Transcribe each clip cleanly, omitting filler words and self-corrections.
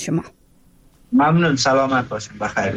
شما. ممنون، سلامت باشین، بخیر.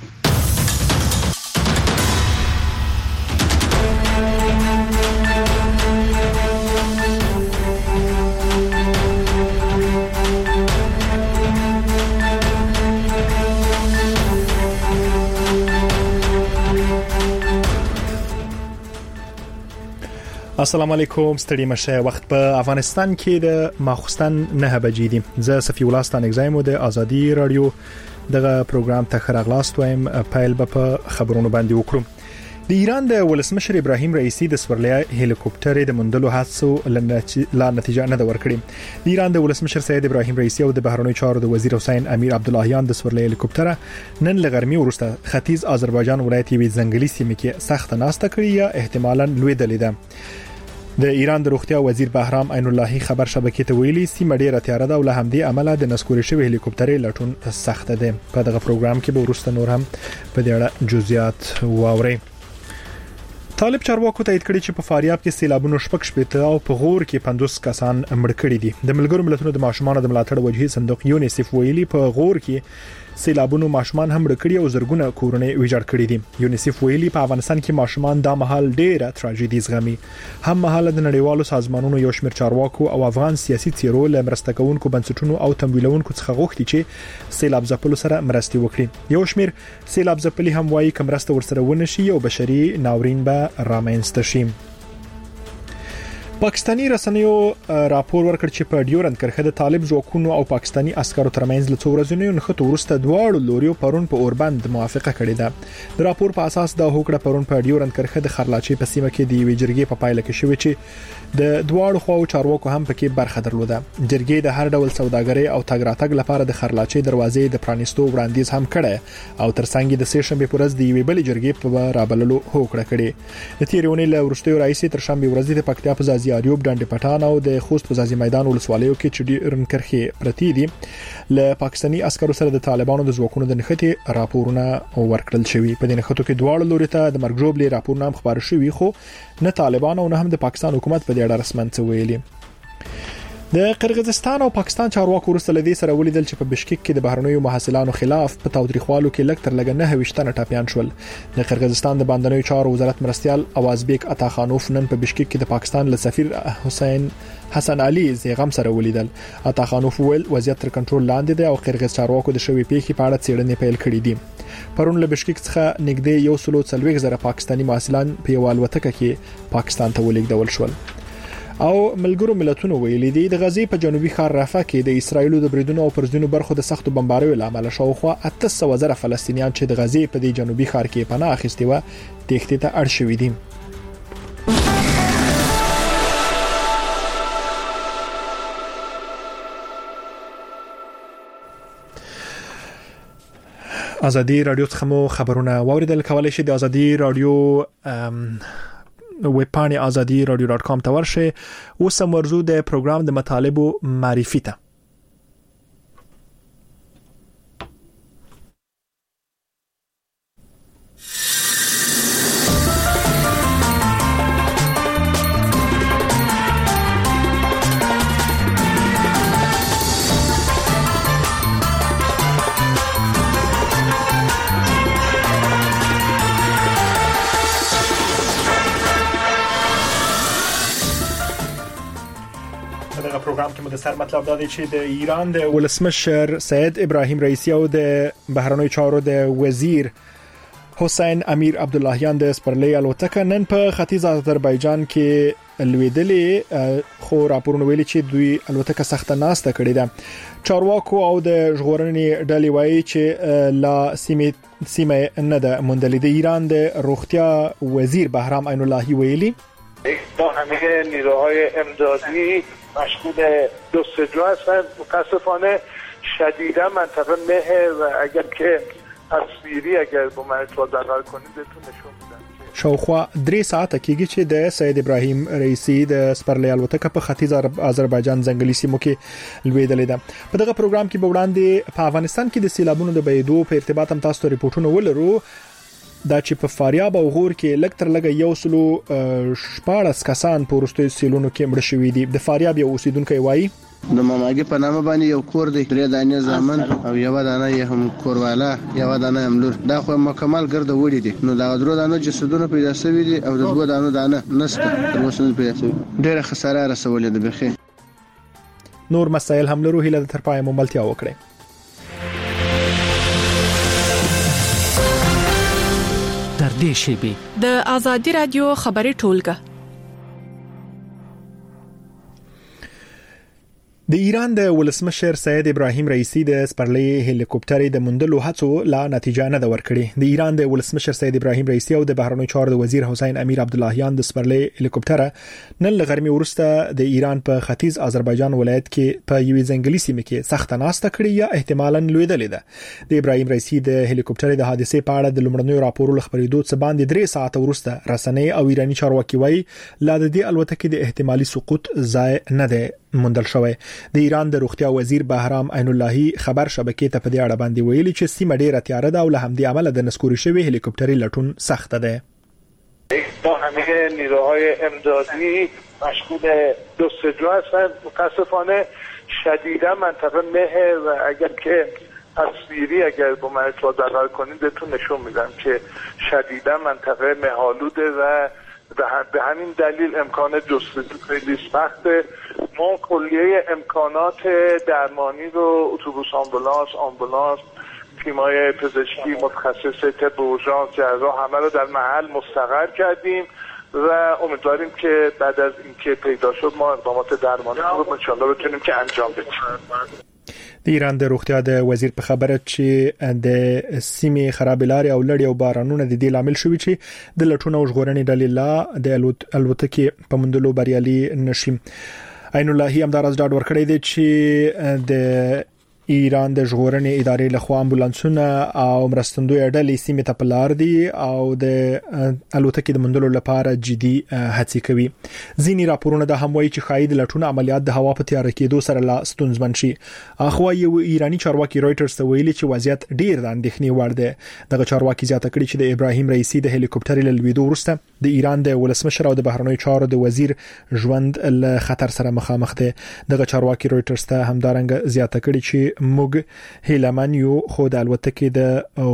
السلام علیکم، ستړي مشه. وخت په افغانستان کې د ماخوستن 9 بجې دي. زه صفی الله ستان اگزایم د ازادي رادیو دغه پروګرام ته خراغلاست وایم. پایل په خبرونو باندې وکړو. د ایران د ولسمشر ابراهیم رئیسی د سورلیا هلیکوپټر د مندلو حادثو لا نتیجه نه ورکړي. د ایران د ولسمشر سید ابراهیم رئیسی او د بهرنی چارو د وزیر حسین امیر عبداللهیان د سورلیا هلیکوپټر نن لغرمي ورسته ختیځ آذربایجان ولایت یوې ځنګلي سیمه کې سخت ناسته کړې یا احتمالاً لویدلې ده. د ایران د روغتیا وزیر بهرام عین اللهی خبر شبکې ته ویلي سیمه ډیره تیاره ده او له همدې عمله د نسکوري شوی هلیکوپټر لټون سخت ده. په دغه پروګرام کې به ورسته نور هم په دې اړه جزئیات واوري. طالب چارواکو تایید کړی چې په فاریاب کې سیلابونو شپږ او په غور کې 50 کسان مړ کړي دي. د ملګرو ملتونو د ماشومان د ملاتړ وجهي صندوق یونیسف ویلي په غور کې سیلابونو ماشومان هم مړ کړي او زرګونه کورونه ویجاړ کړي دي. یونیسف ویلي په افغانستان کې ماشومان د مهال ډیره تراژیدي زغمي. هم مهال د نړیوالو سازمانونو یو شمېر چارواکو او افغان سیاسي څیرو له مرسته کوونکو بنسټونو او تمویلونکو څخه غوښتي چې سیلاب ځپلو سره مرستې وکړي. یو شمېر سیلاب ځپلي هم وایي کوم مرسته ورسره ونشي او بشري ناورین به رامنځته شي. پاکستانی رسنیو راپور ورکړ چې په ډیورند کرښه د طالب ځواکونو او پاکستانی عسکرو ترمنځ له څو ورځې نښته ورسته دواړو لوريو پرون په اوربند موافقه کړې ده. د راپور په اساس د هوکړه پرون په ډیورند کرښه د خرلاچي په سیمه کې د ویجرګي په پایله کې شوې چې د دواړو خواو چارواکو هم پکې برخه درلوده. جرګې د هر ډول سوداګرۍ او تګ راتګ لپاره د خرلاچي دروازې د پرانیستو وړاندیز هم کړي او ترڅنګ د سه شنبه پورز د یوې بلې جرګې په رابللو هوکړه کړې. د تیرونی له ورستیو رئیس تر شنبه ورځ د پکتیا په ځاځي اریوب ډنډ پټان او د خوست په ځاځي میدان ولسوالیو کې چې ډیرن کرخي پرتی دي له پاکستانی عسکرو سره د طالبانو د ځواکونو د نښتې راپورونه ورکړل شوی. په دې نښتو کې دواړو لوري ته د مرګ جوړلې راپورونه هم خبر شوی خو نه طالبان او نه هم د پاکستان حکومت په دې اړه رسماً څه ویلي. د قرغیزستان او پاکستان چارواکو ورسره لدی سره ولیدل چې په بشکک کې د بهرنیو محصلانو خلاف په تاوتریخوالو کې لکتر لګ نه وشتنه ټاپیان شول. د قرغیزستان د باندنیو چارو وزارت مرستيال اوازبیک عطاخانوف نن په بشکک کې د پاکستان له سفیر حسن علي زیغم سره ولیدل. عطاخانوف ول وضعیت تر کنټرول لاندې دی او قرغیز چارواکو د شوی پیښې په اړه څېړنې پیل کړې دي. پرون له بشکک څخه نږدې 140,000 پاکستانی محصلان په یو الوتکه کې پاکستان ته ولېږدول شول. او ملګرو ملتونو ویلي دي د غزې په جنوبي ښار رافح کې د اسرایلو د بریدونو او پرځینو برخو د سختو بمباریو لامل شاوخوا 800,000 فلسطینیان چې د غزې په دې جنوبي ښار کې پناه اخیستي و تېښتې ته اړ شوي دي. ازادي رادیو څخه مو خبرونه واوریدل. کولای شئ د ازادي رادیو ویب پاڼې azadiradio.com ته ورشئ. اوس هم ورزو د پروګرام د مطالبو معرفي ته. پروګرام کې مدثر مطلب دا دی چې د ایران د ولسمشر سید ابراهیم رئیسی او د بهرنی چارو د وزیر حسین امیر عبداللهیان د سپرلی الوتکه نن په ختیځ آذربایجان کې لویدلې خو راپورونه ویلي چې دوی الوتکه سخت ناسته کړې ده. چارواکو او د ژغورنې ډلې وایي چې لا سیمه نه ده موندلې. د ایران د روغتیا وزیر بهرام عین اللهی ویلي با همه نیروهای امدادی مشغول جستجو هستند. متاسفانه شدیدا منطقه مه و اگر که تصویری اگر با من ارتباط برقرار کنید بهتون نشون میدم. شاوخوا 3 ساعته کېږي چې د سید ابراهیم رئیسی د سپرلی الوتکه په ختیځ آذربایجان ځنګلي سیمو کې لویدلې ده. په دغه پروګرام کې به وړاندې په افغانستان کې د سیلابونو د بېدو په ارتباط هم تاسو ته ریپورتونه ولرو. دا چې په فاریاب او غور کې لکتر لګ 114 کسان په ورستیو سیلونو کې مړ شوي دي. د فاریاب یو اوسیدونکو وایي د ماماګي په نامه باندې یو کور دی 3 دانې زامن او یو دانه یې هم کوروالا یو دانه املور دا خو مکمل ګرځ وړي دي نو دا درو دانه جسدونه پیدا شوي دي او د دوه دانه نسته تر اوسه پیدا شوي ډېر خساره رسولې ده بخي نور مسایل هم لرو هله تر پای مملتیا وکړي تر دې شیبې د آزادي رادیو خبري ټولګه د ایران د ولسمشر سید ابراهیم رئیسی د سپرلی هلیکوپټر د موندلو هڅو لا نتیجه نه ورکړي د ایران د ولسمشر سید ابراهیم رئیسی او د بهرنیو چارو د وزیر حسین امیر عبداللهیان د سپرلی هلیکوپټر نن لغرمي ورسته د ایران په ختیځ آذربایجان ولایت کې په یوې ځنګلي سیمه کې سخت ناسته کړې یا احتمالاً لویدلې ده د ابراهیم رئیسی د هلیکوپټر د حادثې په اړه د لومړنیو راپورونو خبرېدو څخه باندې 3 ساعت وروسته رسنۍ او ایرانی چارواکي وايي لا د دې الوتکې د احتمالي سقوط ځای نه ده موندل شوی د ایران د روغتیا وزیر بهرام عین اللهی خبر شبکې ته په دې اړه باندې ویلي چې سیمه ډیره تیاره ده او له همدې عمله د نسکوري شوی هلیکوپټري لټون سخت ده با همه نیروهای امدادی مشغول جستجو هستند متاسفانه شدیدا منطقه مهر و اگر که تصویری اگر با من ارتباط کنید بهتون نشون میدم که شدیدا منطقه مه‌آلوده و به همین دلیل امکان جستجو خیلی سخته ما کلیه امکانات درمانی رو اتوبوس آمبولانس تیمای پزشکی متخصص طب اورژانس جراح همه رو در محل مستقر کردیم و امیدواریم که بعد از اینکه پیدا شد ما اقدامات درمانی رو ان شاء الله بتونیم که انجام بدیم د ایران د روغتیا د وزیر په خبره چې د سیمې خرابلاري او لړۍ او بارانونه د دې لامل شوی چې د لټون او ژغورنې ډلې لا د الوتکې په مندلو بریالي نشي عین اللهی هم دا راز ډاډ ورکړی دی چې د ایران د ژغورنې ادارې لخوا امبولانسونه او مرستندوی ډلې سیمې ته پلار دي او د الوتکې د مندلو لپاره جدي هڅې کوي ځینی راپورونه د هم وایي چې خاید لټون عملیات د هوا په تیار کېدو سره لا ستونزمن شي اخو یو ایرانی چارواکي رويټرز ته ویلي چې وضعیت ډیر د اندېښنې وړ دی دغه چارواکي زیاته کړي چې د ابراهیم رئیسی د هلیکوپټر له لویدو وروسته د ایران د ولسمشر او د بهرنیو چارو د وزیر ژوند له خطر سره مخامخ دي دغه چارواکي رويټرز ته همدارنګه زیاته کړي چې موږ هیلمن یو خو د الوتکې د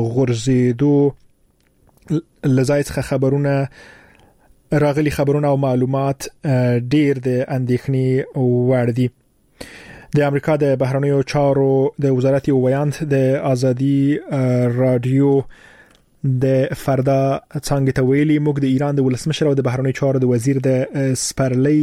غورځېدو لزای څخه خبرونه راغلي خبرونه او معلومات ډیر د اندېښنې وړ دي د امریکا د بهرنیو چارو د وزارت ویاند د ازادي رادیو د فردا څنګه ته ویلي موږ د ایران د ولسمشر او د بهرنیو چارو د وزیر د سپرلی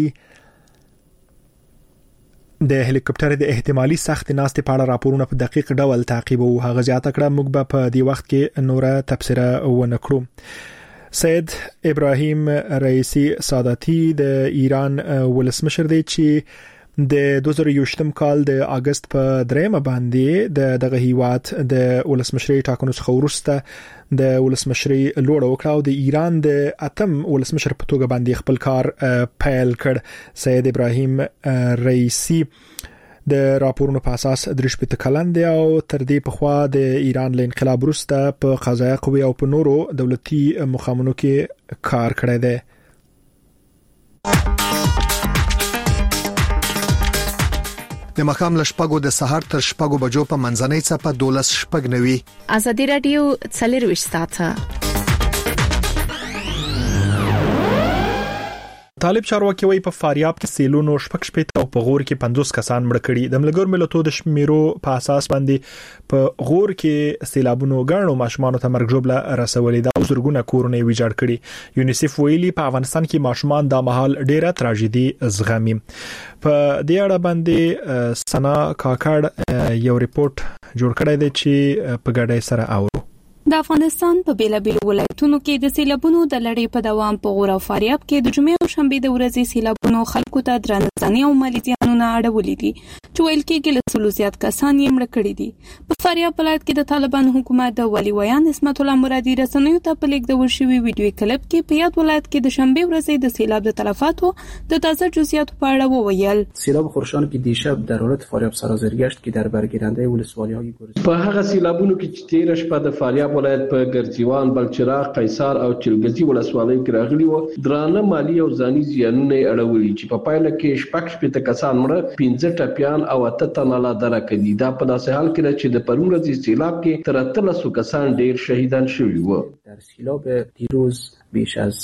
د هلیکوپټر د احتمالي سخت ناستې په اړه راپورونه په دقیق ډول تعقیب او هغه زیاته کړه موږ به په دې وخت کې نوره تبصره ونکړو سید ابراهیم رئیسی ساداتی د ایران ولسمشر دی چې د 2020 کال د اگست په 3 باندې دغه هیواد د ولسمشري ټاکنو څخه وروسته د ولسمشري لوړ وکړ او د ایران د اتم ولسمشر په توګه باندې خپل کار پیل کړ سید ابراهیم رئیسی د راپورونو په اساس درش په کلن دی او تر دې په خوا د ایران له انقلاب وروسته په قضایي قوه او په نورو دولتي مخامنو کې کار کړی دی د مخام لشپګو د سحر تر شپګو بجو په منځنۍ صفه 12 شپګ نوي آزادي رادیو 40 ساعته طالب چارواکي وایي په فاریاب کې سیلونو شپږ شپې او په غور کې 50 کسان مړ کړي د ملګرو ملتونو د شمیرو په اساس باندې په غور کې سیلابونو غاڼو ماشومان ته مرګ جوړه رسولې ده او زرګونه کورونه ویجاړ کړي یونیسف ویلي په افغانستان کې ماشومان د مهال ډیره تراژیدي زغمي په دې اړه باندې سنا کاکړ یو ریپورت جوړ کړی دی چې په ګډه سره اورو د افغانستان په بیلابیل ولایتونو کې د سیلابونو د لړۍ په دوام په غور او فاریاب کې د جمعې او شنبې د ورځې سیلابونو خلکو ته درنه ځاني او مالي زیانونه اړولې دي چې ویل کېږي له سلو زیات کسان یې مړه کړي دي په فاریاب ولایت کې د طالبانو حکومت د ولی ویان عصمت الله مرادي رسنیو ته په لیکدول شوی ویډیو کلیپ کې په یاد ولایت کې د شنبې ورځې د سیلاب د تلفاتو د تازه جزئیات په اړه وویل سیلاب خورشان که دیشب در حالت فاریاب سرازیر گشت که در برگیرنده ولسوالی‌های گورستان په هغه سیلابونو کې چې تیر شپه د فاریاب ولایت په ګرځیوان بلچراغ قیصار او چلګزي ولسوالۍ کې راغلي و درانه مالی او ځاني زیانونه اړولي چې په پایله کې شپږ شپې کسان مړه واړه 15 ټپيان او 8 تنه لا درکدي. دا په داسې حال کې چې د پرون ورځې سیلاب کې تر 1300 کسان ډیر شهیدان شوي وو. در سیلاب دیروز بیش از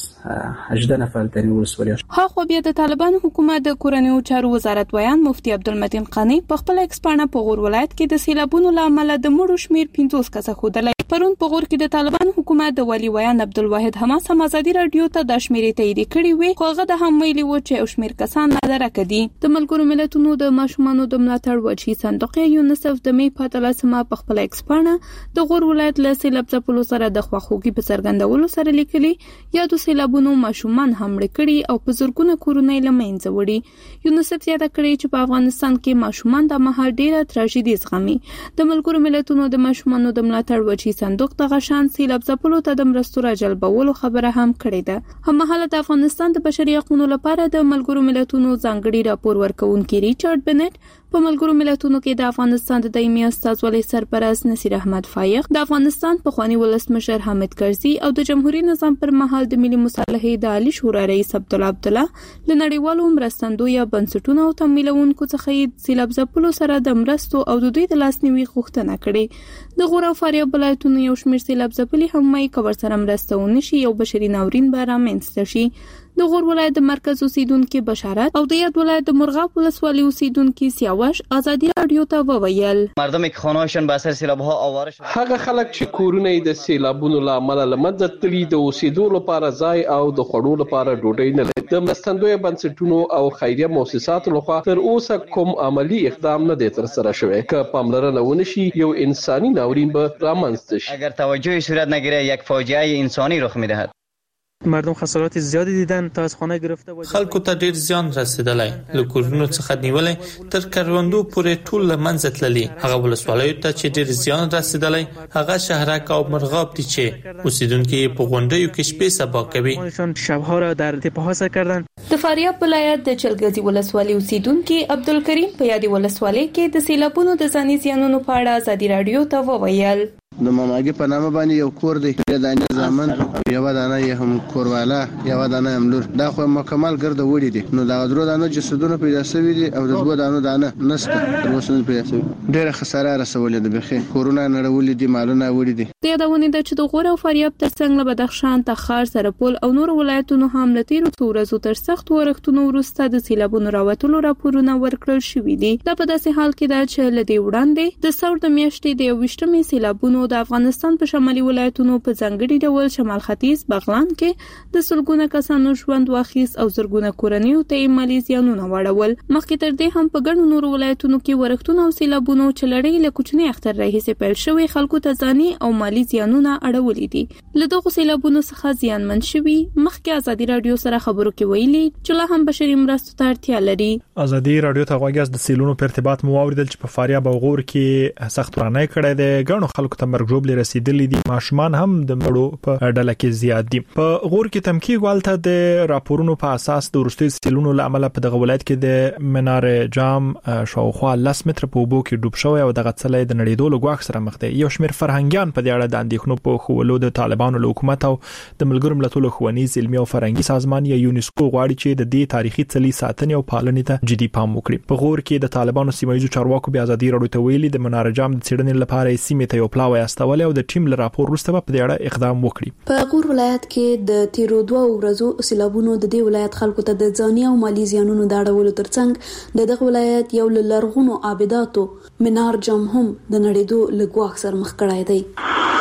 18 نفر در این ولسوالی. ها خو بیا د طالبان حکومت د کورنیو چارو وزارت ویان مفتي عبدالمتین قانی په خپل ایکسپانه په غور ولایت کې د سیلابونو لامل د مړو شمیر 50 کسه خودلای. پرون په غور کې د طالبان حکومت د ولی ویان عبدالواحد حماس ازادي رادیو ته د شمیرې تایید کړي وي، خو هغه د هم ویلي و چې شمیر کسان نادره کدي. د ملګرو ملتونو د ماشومانو د ملاتړ وجهي صندوق یونیسف د می په تلاسمه په خپل ایکسپانه د غور ولایت له سیلاب ځپلو سره د خواخوږي په څرګندولو سره لیکلي یادو سیلابونو ماشومان هم مړ کړي او په زرګونه کورونه له منځه وړي. یونیسف زیاته کړي چې په افغانستان کې ماشومان د مهال ډیره تراژیدي زغمي. د ملګرو ملتونو د ماشومانو د ملاتړ وجهي صندوق د غشان سیلاب ځپلو ته د مرستو راجلبولو خبره هم کړې ده. هممهاله د افغانستان د بشري حقوقو لپاره د ملګرو ملتونو ځانګړي راپور ورکونکي ریچارډ بنټ په ملګرو ملتونو کې د افغانستان د دایمي استازولۍ سرپرست نصیر احمد فایق، د افغانستان پخوانی ولسمشر حامد کرزي او د جمهوریت نظام پر مهال د ملي مصالحې د عالی شورا رئیس عبدالله له نړیوالو مرستندویه بنسټونو او تمویلونکو څخه سیلاب ځپلو سره د مرستو او د دوی د لاسنیوي غوښتنه کړې. د غور او فاریاب ولایتونو یو شمېر سیلاب ځپلي هم وايي که ورسره مرسته ونه شي یو بشري ناورین به رامنځته شي. د غور ولایت د مرکز اوسیدونکو بشارت او د یاد ولایت د مرغاب ولسوالۍ اوسیدونکو سیاوش ازادي رادیو ته وویل مردمی که خانه‌هاشون به اثر سیلاب‌ها آواره شد. هغه خلک چې کورونه یې د سیلابونو له امله له منځه تللي د اوسېدو لپاره ځای او د خوړو لپاره ډوډۍ نه لري. د مرستندویه بنسټونو او خیریه مؤسساتو لخوا تر اوسه کوم عملی اقدام نه دی ترسره شوی. که پاملرنه ونه شي یو انساني ناورین به رامنځته شي. اگر توجهی صورت نگیره یک فاجعه انسانی رخ می‌دهد. مردم خسارات زیادی دیدن تا از خانه گرفته و خلکو ته ډیر زیان رسیدلی، له کورونو څخه نیولې تر کروندو پورې ټول له منځه تللي. هغه ولسوالیو ته چې ډیر زیان رسیدلی هغه شهرک او مرغاب دي چې اوسیدونکو په غونډیو کې شپې سبا کوي. شب‌ها را در تپه‌ها سر کردن. د فاریاب ولایت د چلګزي ولسوالۍ اوسیدونکو عبدالکریم په یادي ولسوالۍ کې د سیلابونو د ځاني زیانونو په اړه ازادي رادیو ته وویل. د ماماګي په نامه باندې یو کور دی، د دانې زامن او یو دانه یې هم کورواله، یو دانه املور. دا خو مکمل ګرځ وړي دي. نو دا درو دانه جسدونه پیدا شوي دي او د دوه دانه نسته تر اوسه نه پیدا شوي. ډېره خساره رسولې ده، بخي کورونه نړولې دي، مالونه وړي دي. د یادونه ده چې د غور او فاریاب ترڅنګ له بدخشان، تخار، سرپل او نور ولایتونو هم له تیرو څو ورځو تر سخت ورښتونو وروسته د سیلابونو راوتلو راپورونه ورکړل شوي دي. دا په داسې حال کې ده چې لدی وړاندې د سور د میاشتې د 28مې سیلابونو د افغانستان په شمالي ولایتونو په ځانګړي ډول شمال ختیځ بغلان کې د سلګونه کسانو ژوند واخیست او زرګونه کورنیو ته مالي زیانونه واړول. مخکې تر دې هم په ګڼو نورو ولایتونو کې ورښتونه او سیلابونو چې لړۍ له کوچني اختر راهیسې پیل شوی خلکو ته ځاني او مالي زیانونه اړولې دي. له دغو سیلابونو څخه زیانمن شوي مخکې ازادي رادیو سره خبرو کې ویلي چې لا هم بشري مرستو ته اړتیا لري. ازادي رادیو ته غوږی د سیلونو په ارتباط مو اوریدل چې په فاریاب او غور کې سخت ورانه کړه د ګڼو خلکو ته مرګ ژوبل رسیدلی دي. ماشومان هم د مړو په ډله کې زیات دي. په غور کې تمکیګ والته د راپورونو په اساس د ورستي سیلونو لامل په دغه ولایت کې د منار جام شاوخوا 10 متر په اوبو کې ډوب شوی او دغه څلې د نړیدو لګواخ سره مخ دي. یو شمېر فرهنګيان په دې اړه د اندېښنو په خولو د طالبانو له حکومت او د ملګرو ملتونو ښوونیز علمي او فرهنګي سازمان یا یونیسکو غواړي چې د دې تاریخي څلي ساتنې او پالنې ته جدي پام وکړي. په غور کې د طالبانو سیمایي چارواکو بیا ازادي رادیو ته ویلي د منار جام د څېړنې لپاره سیمه ته یو پلاوی استول او د ټیم له راپور وروسته په دې اړه اقدام وکړي. په غور ولایت کې د تیرو 2 ورځو سیلابونو د دې ولایت خلکو ته د ځاني او مالی زیانونو د اړولو ترڅنګ د دغه ولایت یو لرغونو عابداتو منار جام هم د نړیدو لګواخ سره مخ کړای دی.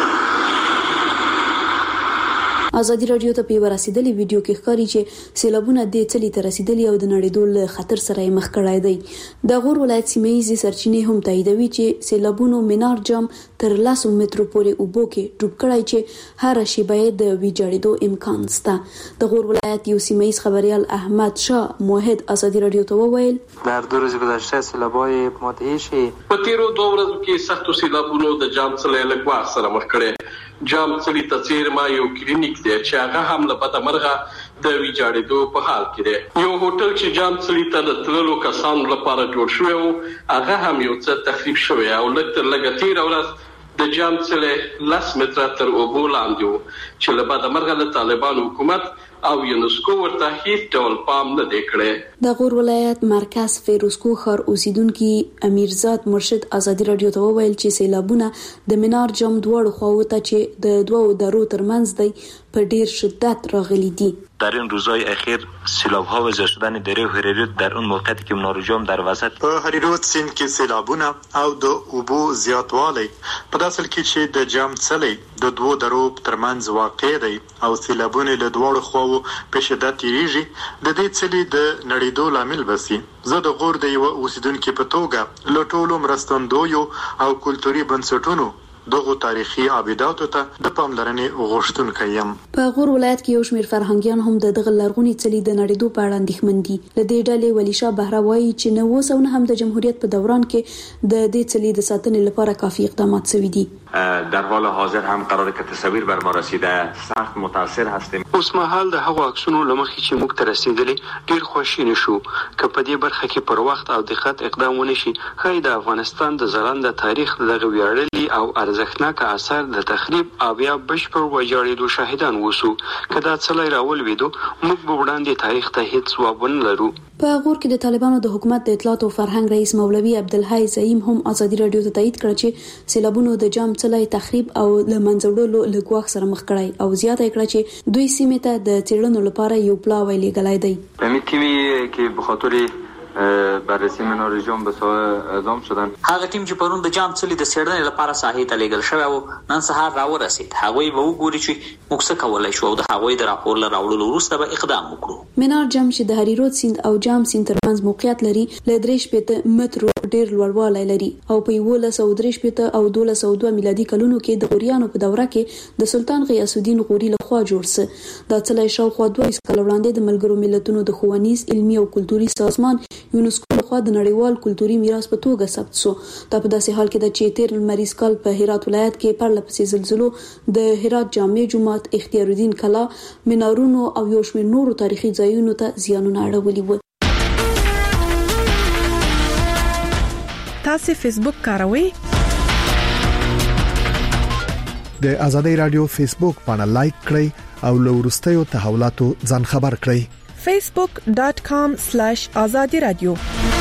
ازادي رادیو ته په ورسېدلې ویډیو کې ښکاري چې سیلابونه د څلي ته رسیدلي او د نړیدو له خطر سره مخ کړای دی. د غور ولایت سیمایي سرچینې هم تاییدوي چې سیلابونو منار جام تر 10 مترو پورې اوبو کې ډوب کړای چې هر شی باید د ویجاړېدو امکان شته. د غور ولایت یو سیمایي خبريال احمد شاه موحد ازادي رادیو ته وویل در 2 ورځې گذشته سیلاب‌های متعیشی په تیرو 2 ورځو کې سختو سیلابونو د جام څلې لګواخ سره مخ کړي. جام څلي تصویر ما یو کلینیک دی چې هغه هم له بده مرغه د ویجاړېدو په حال کې دی. یو هوټل چې جام څلي ته د تللو کسانو لپاره جوړ شوی و هغه هم یو څه تخریب شوی او لږ تر لږه تیر ورځ د جام څلې 10 متره تر اوبو لاندې وو چې له بعد مرغه له طالبان حکومت او یونسکو ورته هیڅ ډول پام نه دی کړی. د غور ولایت مرکز فیروزکو ښار اوسیدونکو امیرزاد مرشد ازادي رادیو ته وویل چې سیلابونه د منار جام دواړو خواو ته چې د دوو درو ترمنځ دی په ډیر شدت راغلي دي. در این روزهای اخیر سیلاب‌ها و زیاد شدن دره هریرود در اون موقعیتی که منار جام در وسط په هریرود سیند کې سیلابونه او د اوبو زیاتوالی په داسې کې چې د جام څلې د دوو درو ترمنځ واقع دی او سیلابونه له دواړو خواو په شدت تیریږي د دې څلې د نړیدو لامل بسي. زه د غور د یو اوسیدونکو په توګه له ټولو مرستندویو او کلتوري بنسټونو دغه تاریخي ابداتو ته د پاملرنې غوښتونکي یم. په غور ولایت کې یو شمېر فرهنګیان هم د دغه لرغونی څلي د نړیدو په اړه اندېښمن دي. له دې ډلې ولی شاه بهراوي چې 1909 هم د جمهوریت په دوران کې د دې څلي د ساتنې لپاره کافي اقدامات شوي دي. در حال حاضر هم قراره که تصاویر بر ما رسیده سخت متاثر هستیم. اوس مهال د هغو عکسونو لمخې چې موږ ته رسیدلې ډیر خوشی نشو که په دې برخه کې پر وخت او دقت اقدام ونشي ښایي د افغانستان د ځلانده تاریخ دغه ویاړلي او ارزښتناک اثر د تخریب او یا بشپړ ویجاړېدو شاهدان ووسو. که دا څلی راولوېدو موږ به وړاندې تاریخ ته هیڅ ځواب ونه لرو. په غور کې د طالبانو د حکومت د اطلاعات او فرهنګ رئیس مولوي عبدالحی زعیم هم ازادي رادیو ته تایید کړ چې سیلابونو د جام څلی تخریب او له منځوړلو له ګواښ سره مخ کړی او زیاته کړه چې دوی سیمې ته د څېړنو لپاره یو پلاوی لېږلی دی. په می تیمی که به خاطر بررسی منار جام به ساحه اعزام شدن هغه ټیم چې پرون د جام څلي د څېړنې لپاره ساحې ته لېږل شوی او نن سهار راورسید هغوی به وګوري چې موږ څه کولی شو او د هغوی د راپور له راوړلو وروسته به اقدام وکړو. منار جام چې د هریرود سیند او جام سیند ترمنځ موقعیت لري له 3 مترو ډیر لوړوالی لري او په 1913 او 1202 میلادي کلونو کې د غوریانو په دوره کې د سلطان غیاث الدین غوري لخوا جوړ شو. دا څلی شاوخوا 200 کال وړاندې د ملګرو ملتونو د ښوونیز علمي او کلتوري سازمان یونسکو لخوا د نړیوال کلتوري میراث په توګه ثبت شو. دا په داسې حال کې د چې 13 لمریز کال په هرات ولایت کې پرله پسې زلزلو د هرات جامع جومات اختیار الدین کلا منارونو او یو شمېر نورو تاریخي ځایونو ته زیانونه اړولي وو. تاسو فیسبوک کاروئ؟ د ازادي رادیو فیسبوک باندې لایک کړئ او له وروستیو تحولاتو ځان خبر کړئ. facebook.com/azadi radio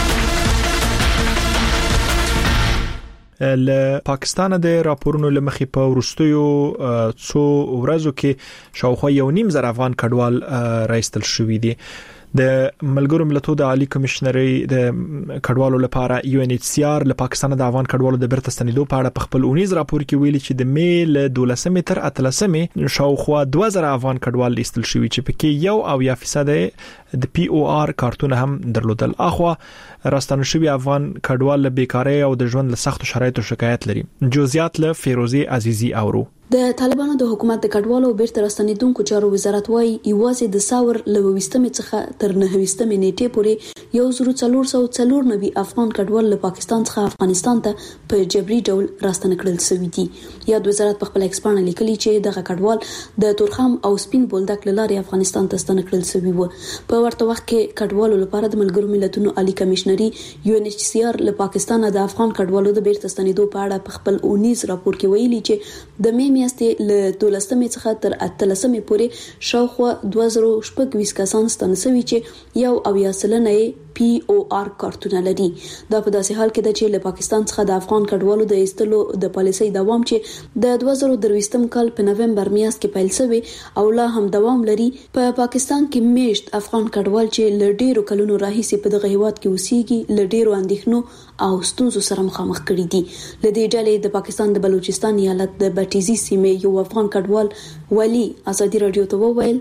له پاکستان د راپورونو لمخې په ورستیو څو ورځو کې شاوخوا 1.5 افغان کډوال راځتل شوې دي. د ملګرو ملتونو د عالی کمشنري د کډوالو لپاره UNHCR له پاکستان د افغان کډوالو د بیرته ستنېدو په اړه په خپل 19 راپور کې ویلي چې د می له 12 تر 13 شاوخوا 2000 افغان کډوال ایستل شوي چې پکې 1% د POR کارتونه هم درلودل. اخوا راستنه شوی افغان کډوال له بیکاری او د ژوند له سختو شرایطو شکایت لري. جزئیات له فیروزی عزیزی اورو. د طالبانو د حکومت د کډوالو بیرته راستنېدونکو چارو وزارت وايي یوازې د ساور له 20 څخه تر 9 نیټې پورې 1494 افغان کډوال له پاکستان څخه افغانستان ته په جبري ډول راستنه کړل شوي دي. یاد وزارت په خپل ایکسپانه لیکلي چې دغه کډوال د تورخم او سپین بولدک لارې افغانستان ته ستنه کړل شوي وو. په ورته وخت کې کډوالو لپاره د ملګرو ملتونو عالی کمشنري UNHCR له پاکستان د افغان کډوالو د بیرته ستنېدو په اړه په خپل 19 راپور کې ویلي چې د می میاشتې له 12 څخه تر 13 پورې شاوخوا 2024 کسان ستنه شوي چې یو او یا سلنه POR کارتونه لري. دا په داسې حال کې ده چې له پاکستان څخه د افغان کډوالو د ایستلو د پالیسۍ دوام چې د 2023 کال په نومبر میاشت کې پیل شوی او لا هم دوام لري. په پاکستان کې میشت افغان کډوال چې له ډیرو کلونو راهیسې په دغه هیواد کې اوسېږي له ډیرو اندېښنو او ستونزو سره مخامخ کړي دي. له دې ډلې د پاکستان د بلوچستان ایالت د بټیزي سیمې یو افغان کډوال ولی ازادي رادیو ته وویل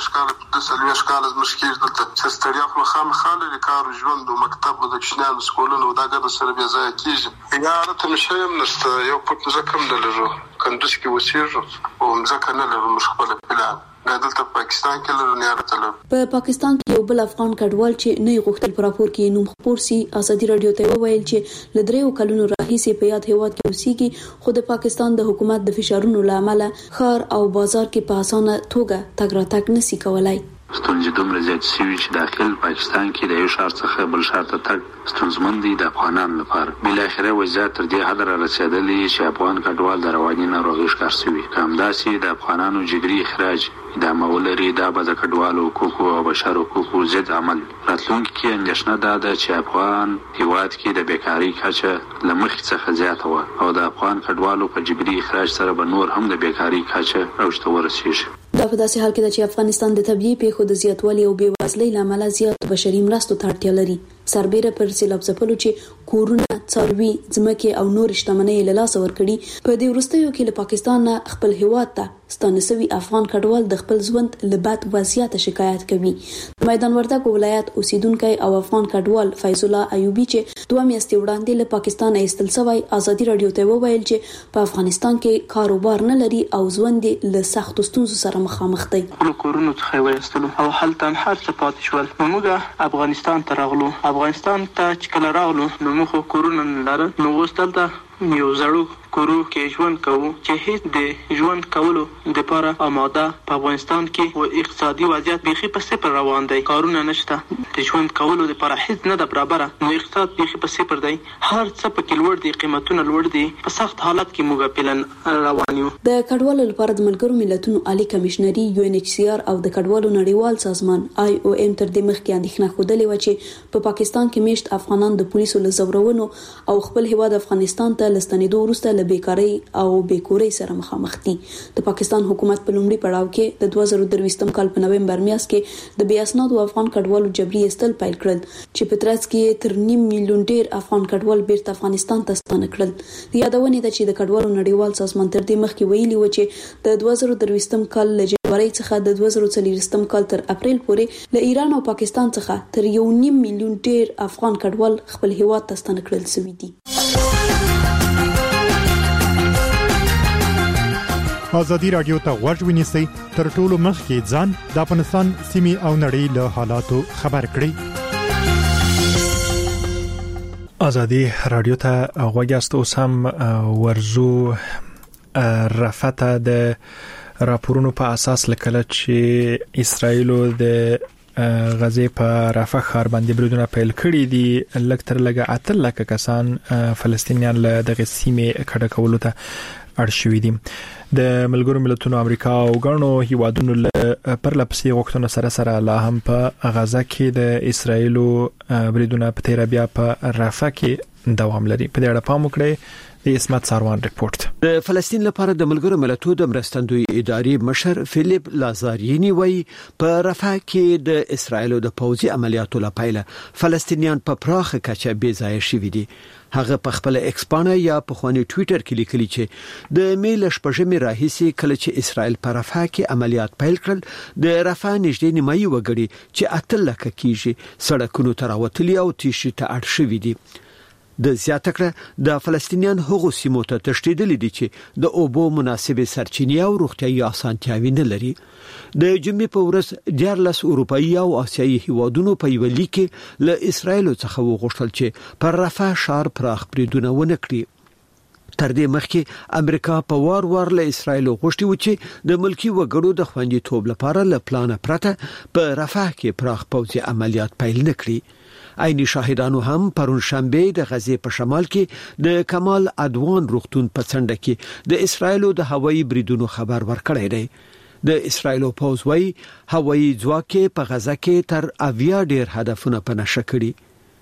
سلویش کال مشکل دلته ستړیا خو خامخاله کار ژوند او مکتب د کښنانو سکولونو دا ګډه سره بیا ځای کیږي. یا راته مشیم نشته یو پټ ځکه نه لرو کندوز کې وسیږو او ځکه نه لرو مشغله پلان دلته پاکستان کې لرو نه راته. په پاکستان کې یو بل افغان کډوال چې نه غوښتل پر راپور کې نوم خپور سي ازادي رادیو ته وویل چې له 3 کلونو راهیسې په یاد هیواد کې اوسېږي خو د پاکستان د حکومت د فشارونو لامل خار او بازار کې په اسانه توګه تګ راتګ نشي کولای. ستونزې دومره زیات شوي چې داخل پاکستان کې د یو ښار څخه بل ښار ته تګ ستونزمن دي د افغانانو لپاره. بالاخره وضعیت تر دې حده رارسېدلی چې افغان کډوال د رواني ناروغۍ ښکار شوي. که همداسې د افغانانو جګړې اخراج ادامه ولري دا به د کډوالو حقوقو او بشر حقوقو ضد عمل. راتلونکي کې اندېښنه دا ده چې افغان هیواد کې د بیکارۍ کچه له مخکې څخه زیاته وه او د افغان کډوالو په جبري اخراج سره به نور هم د بیکارۍ کچه اوج ته ورسېږي. دا په داسې حال کې ده چې افغانستان د طبيعي پیښو د زیاتوالي او بېوزلۍ له امله زیات بشري مرستو ته اړتیا لري. سربېره پر سیلاب ځپلو چې کورونه، څاروي، ځمکې او نور شتمنۍ له لاسه ورکړي، په دې وروستیو کې له پاکستان نه خپل هیواد ته ستانه شوي افغان کډوال د خپل ژوند له بد وضعیت شکایت کوي. میدان وردګ ولایت اوسیدونکو او افغان کډوال فیض الله ایوبی چې 2 میاشتې وړاندې له پاکستان ایستل شوی ازادي رادیو ته وویل چې په افغانستان کې کاروبار نه لري او ژوند له سختو ستونزو سره مخامخ دی. کورونو څخه وایستلو او هلته هر څه پاتې شول. موږ افغانستان ته راغلو. افغانستان ته چې کله راغلو نو موږ کورونه نه لرل. نو اوس دلته یو زړو کورو کې ژوند کوو چې هیڅ د ژوند کولو د لپاره آماده په افغانستان کې او اقتصادي وضعیت بیخي په صفر روان دی. کارونه نشته د ژوند کولو لپاره هیڅ نه د برابره. نو اقتصاد بیخي په صفر دی. هر څه په لوړ دي، قیمتونه لوړ دي. په سخت حالت کې موږ پلان روان یو. د کډوالو لپاره د ملګرو ملتونو عالی کمشنري UNHCR او د کډوالو نړیوال سازمان IOM تر دې مخکې اندېښنه خوده و چې په پاکستان کې میشت افغانان د پولیسو له زورونو او خپل هیواد افغانستان ته لستنېدو وروسته له بیکارۍ او بیکورۍ سره مخامخ دي. د پاکستان حکومت په لومړي پړاو کې د 2023 کال په نومبر میاشت کې د بې اسنادو افغان کډوالو جبري ایستل پیل کړل چې په ترڅ کې تر 1.5 میلیون ډیر افغان کډوال بیرته افغانستان ته ستانه کړل. یادونه ده چې د کډوالو نړیوال سازمان تر دې مخکې ویلي و چې د 2023 کال له جنوري څخه د 2024 کال تر اپریل پورې له ایران او پاکستان څخه تر 1.5 میلیون ډیر افغان کډوال خپل هیواد ته ستانه کړل شوي دي. ازادي رادیو ته غوږ ونیسئ تر ټولو مخکې ځان د افغانستان سیمې او نړۍ له حالاتو خبر کړئ. ازادي رادیو ته غوږ یاست. اوس هم ورزو رفته د راپورونو په اساس لکه چې اسرائیل د غزې په رفح ښار باندې بریدونه پیل کړي دي. لږ تر لږه 8 لک کسان فلسطینیان له دغه سیمې کډه کولو ته اړ شوي دي. د ملګرو ملتونو امریکا او غنو هیوادونو پر لپسې غوښتنو سره لا هم په غزه کې د اسرایلو بریدونه په تیر بیا په رفح کې دوام لري. په دې اړه پام وکړئ. د اسمت ساروان ریپورت. د فلسطین لپاره د ملګرو ملتونو د مرستندوی ادارې مشر فیلیپ لازارینی وایي په رفح کې د اسرایلو د پوځي عملیاتو لپاره فلسطینیان په پراخه کچه بې ځای شوي دي. هغه په خپل ایکس پاڼه یا په خواني ټوئیټر کې لیکلي چې د میل شپږمې راهیسي کله چې اسرائیل په رفح کې عملیات پیل کړل د رفح نږدې نیمایي وګړي چې 8 لک کېږي سړکونو ته راوتلي او تیشي ته اړ شوي دي. د زیاته کړه د فلسطینیان هغو سیمو ته تښتېدلي دي چې د اوبو مناسبې سرچینې او روغتیايي اسانتیاوې نه لري. د جمعې په ورځ 14 اروپایي او آسیایي هیوادونو په یو لیک کې له اسرایل څخه وغوښتل چې پر رفح ښار پراخ بریدونه ونه کړي. تر دې مخکې امریکا په وار له اسرایل غوښتي و چې د ملکی وګړو د خوندیتوب لپاره له پلان پرته په رفح کې پراخ پوځي عملیات پیل نکړي. عیني شاهدانو هم پرون شنبه د غزې په شمال کې د کمال ادوان روغتون په څنډه کې د اسرایلو د هوایي بریدونو خبر ورکړی دی. د اسرایلو پوځ وايي هوایي ځواک په غزه کې تر 80 ډیر هدفونه په نشه کړي.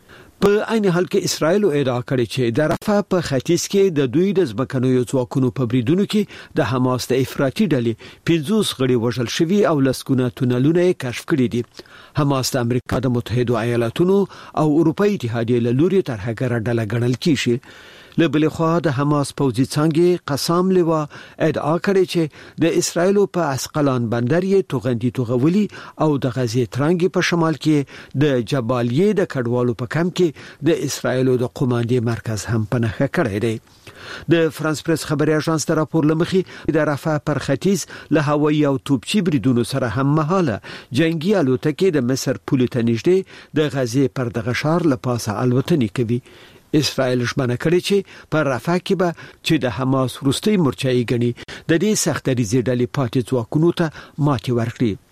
په عین حال کې اسرایل ادعا کړې چې د رفح په ختیځ کې د دوی د ځمکنیو ځواکونو په بریدونو کې د حماس د افراطي ډلې 50 غړي وژل شوي او لسګونه تونلونه کشف کړي دي. حماس د امریکا د متحده ایالاتونو او اروپאי اتحادیې له لوري ترهګره ډله ګڼل کیږي. له بل خوا د حماس پوځي څنګه قسم لوا ادعا کړې چې د اسرایل په اسقلان بندر یې توغندي توغولي او د غزې ترانګي په شمال کې د جبالیه د کډوالو په کم کې د اسرایل د قوماندې مرکز هم پنهخه کړی دی. د فرانس پریس خبري اژانس د راپور لمخې د رفح پر ختیځ له هوایي او توپچي بریدونو سره هم مهاله جنگي الوتکې د مصر پولې ته نږدې د غزې پر دغه ښار لپاسه الوتنې کوي. اسرائیل ژمنه کړې چې پر رفح کې به چې د حماس وروستي مورچای غني د دې سختريزي ډلې پاتې ځواکونو ته ماتې ورکړي.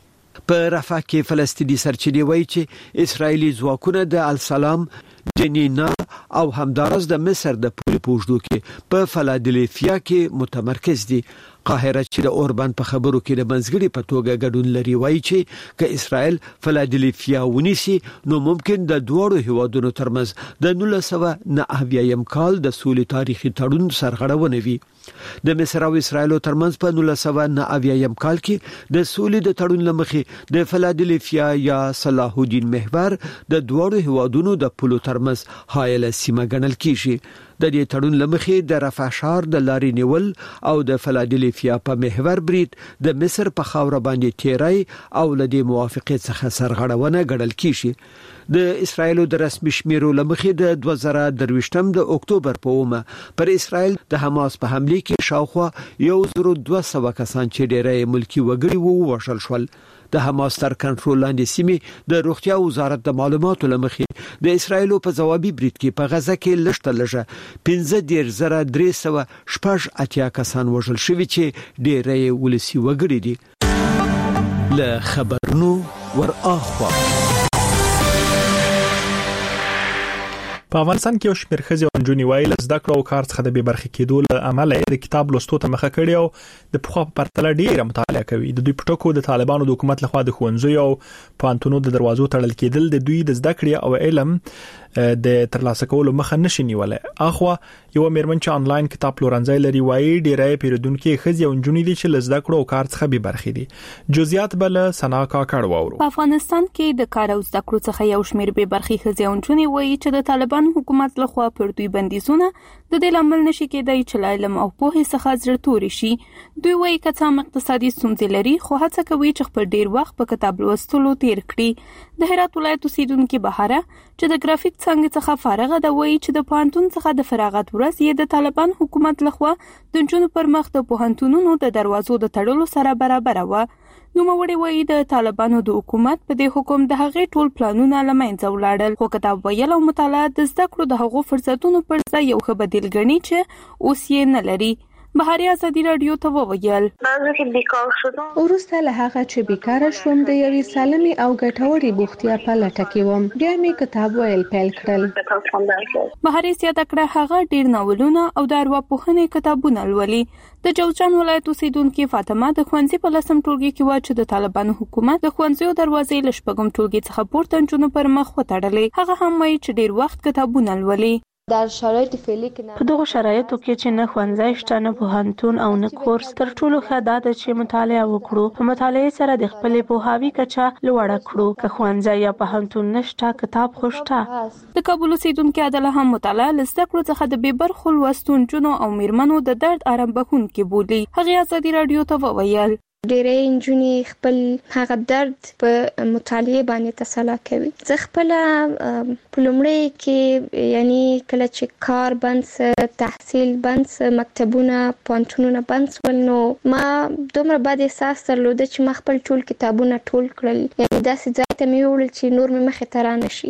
په رفح کې فلسطینی سرچینې وایي چې اسرایلی ځواکونه د السلام جنینا او همدارس د مصر د پولې پوجدو کې په فلادلفیا کې متمرکز دي. قاهره چې د اوربان په خبرو کې د منځګړي په توګه ګډون لري وایي چې که اسرائیل فلادلفیا ونیسي نو ممکن د دوړو هیوادونو ترمنځ د 1990 کال د سولې تاریخي تړون سرغړونه وي. د مصر او اسرائیل ترمنځ په 1990 کال کې د سولې د تړون لمخې د فلادلفیا یا صلاح الدین محور د دوړو هیوادونو د پولو ترمنځ حایله سیمه ګڼل کیږي. د دې تړون لمخې د رفح ښار د لارې نیول او د فلادلفیا په محور برید د مصر په خاور باندې تیرای او لدی موافقت څخه سرغړونه ګڼل کیږي. د اسرائیل د رسمي شمیرو لمخې د 2023 د اکتوبر په اومه پر اسرائیل د حماس په حمله کې شاوخوا 1200 کسان چې ډېری ملکی وګړي وو وشل شول. د حماس تر کنټرول لاندې سیمې د روغتیا وزارت د معلوماتو لمخې د اسرائیل په ځوابي برید کې په غزه کې لږ لږه 15380 کسان وژل شوي چې ډېری ولسی وګړي دي. له خبرونو ور اخوا په افغانستان کې یو شمېر ښځې او نجونې وایي له زده کړو او کار څخه د بې برخې کېدو له امله د کتاب لوستو ته مخه کړې او د پخوا په پرتله ډېره مطالعه کوي. د دوی په ټکو د طالبانو د حکومت لخوا د ښوونځیو او پوهنتونونو د دروازو تړل کېدل د دوی د زده کړې او علم د ترلاسه کولو مخه نشي نیولای. اخوا یو میرمن چې انلاین کتاب پلورنځي لري وایي ډېرای پیرودونکو ښځې او نجونې دي چې له زده کړو او کار څخه بې برخې دي. جزئیات بل سنا کاکړ واورو. په افغانستان کې د کار او زده کړو څخه یو شمېر بې برخې ښځې او نجونې وایي چې د طالبان حکومت لخوا پر دوی بندیزونه د دې لامل نشي کېدای چې علم او پوهې څخه زړه توري شي. دوی وایي که څه اقتصادي ستونزې لري خو هڅه کوي چې خپل ډیر وخت په کتاب لوستلو تیر کړي. د هرات ولایت اوسیدونکو بهاره چې د ګرافیک څنګه څخه فارغه ده وایي چې د پوهنتون څخه د فراغت ورځ یې د طالبان حکومت لخوا د جنونو پر مخ د پوهنتونونو د دروازو د تړلو سره برابر و. نو موري وایي د طالبانو د حکومت په دې حکم د هغې ټول پلانونه لمنځه ولاړل. خو کتاب ویل او مطالعه د زده کړو د هغو فرصتونو پر ځای یو ښه بدیل ګڼي چې اوس یې نه لري. بهاري ازادي رادیو ته وویل ورسته له هغه چې بیکاره شوم د یوې سالمې او ګټورې بوختیا په لټه کې وم بیا مې کتاب ویل پیل کړل. بهاري زیاته کړه هغه ډیر ناولونه او د ارواپوهنې کتابونه لولي. د جوزجان ولایت اوسیدونکو فاطمه د ښوونځي په لسم ټولګي کې و چې د طالبانو حکومت د ښوونځیو دروازې له شپږم ټولګي څخه پورته نجونو پر مخ وتړلې. هغه هم وایي چې ډیر وخت کتابونه لولي. در شرایط فعلی کې په دغه شرایطو کې چې نه ښوونځی شته نه پوهنتون او نه کورس تر ټولو ښه دا ده چې مطالعه وکړو. په مطالعه سره د خپلې پوهاوي کچه لوړه کړو. که ښوونځی یا پوهنتون نشته کتاب خو شته. د کابل اوسیدونکو عادله هم مطالعه له زده کړو څخه د بې برخې لوستو نجونو او میرمنو د درد آرام بخښونکې بولي. هغې ازادي رادیو ته وویل ډېرې نجونې خپل هغه درد په مطالعه باندې تسلا کوي. زه خپل په لومړی کې یعنی کله چې کار بند سه تحصیل بند سه مکتبونه پوهنتونونه بند سول نو ما دومره بد احساس درلوده چې ما خپل ټول کتابونه ټول کړل یعنی داسې ځای ته مې وړل چې نور مې مخې ته را نشي.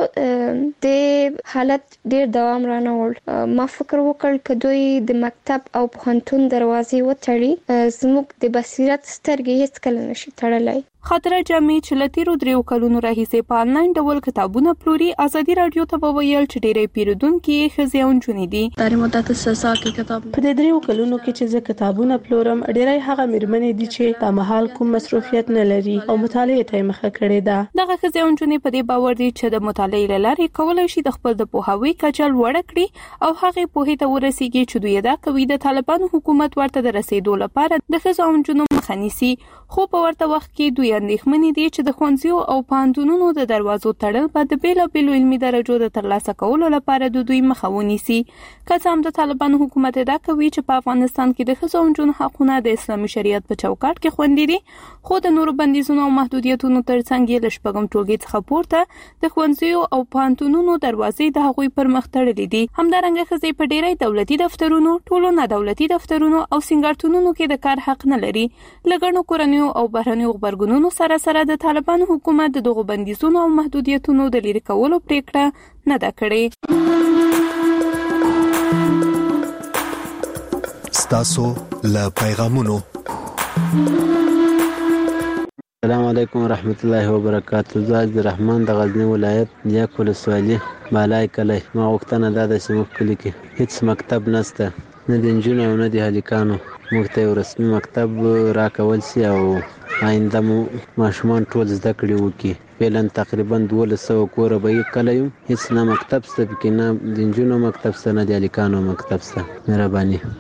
خو د حالت ډېر دوام را نه وړ. ما فکر وکړ که دوی د مکتب او پوهنتون دروازې وتړي زموږ د بصیرت سترګې هیڅ کله نشي تړلای. خاطره جامع چې لتیرو دریو کلونو راهیسې په انلاین ډول کتابونه پلوري. ازادي رادیو ته وویل چې ډېرې پیرودونکو ښځې او نجونې دي. در مدت 3 سال کې کتاب په دې دریو کلونو کې چې زه کتابونه پلورم ډېرې هغه میرمنې دي چې په مهال کوم مصروفیت نه لري او مطالعه ته مخه کړې ده. دغه ښځې او نجونې په دې باور دي چې د مطالعې لارې کولای شي د خپل د پوهاوي کچه لوړه کړي او هغه پوهې ته ورسیږي چې دوی دا کوي د طالبانو حکومت ورته د رسیدو لپاره د ښځو او نجونو مخه نیسي. خو په ورته وخت کې دوی اندېښمنې دي چې د ښوونځیو او پوهنتونونو د دروازو تړل به د بیلابیلو علمي درجو د ترلاسه کولو لپاره د دوی مخه ونیسي. که څه هم د طالبانو حکومت دا کوي چې په افغانستان کې د ښځو او نجونو حقونه د اسلامي شریعت په چوکاټ کې خوندي دي خو د نورو بندیزونو او محدودیتونو ترڅنګ یې له شپږم ټولګي څخه پورته د ښوونځیو او پوهنتونونو دروازې د هغوی پر مخ تړلې دي. همدارنګه ښځې په ډېری دولتي دفترونو ټولو نه دولتي دفترونو او سنگارتونونو کې د کار حق نه لري. لګڼو کورنیو او بهرنیو خبرګونونو سره سره د طالبانو حکومت د دغو بندیزونو او محدودیتونو د لرې کولو پریکړه نه ده کړې. ستاسو له پیغامونو السلام علیکم ورحمت الله وبرکاته. زه د رحمان د غزنی ولایت یک ولسوالي بالای کلی. ما غوښتنه ده چې موږ کلی کې هیڅ مکتب نشته، نه د نجونو او نه د هلکانو. موږ ته یو رسمي مکتب راکول سي او آینده مو ماشومان ټول زده کړې وکړي. فعلا تقریبا 1200 کوره به یې کلی یم، هیڅ نه مکتب شته پکې، نه د نجونو مکتب شته نه د هلکانو مکتب شته. مهرباني.